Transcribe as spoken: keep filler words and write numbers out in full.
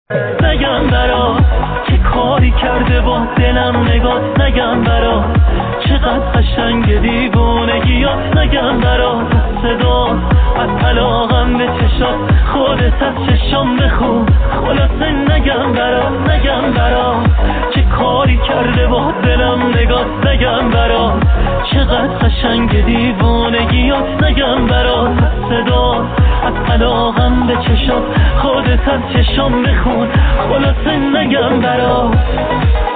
نگم برا چه کاری کرده با دلم نگاه، نگم برا چقدر قشنگ دیوونگیات، نگم برا صدا از علاقم به چشات، خودت از چشام بخون خلاصه. نگم برا نگم برا چه کاری کرده با دلم نگاه، نگم برا چقدر قشنگ دیوونگیات، نگم برا صدا از علاقم به چشات، خودت از چشام بخون خلاصه. نگم برا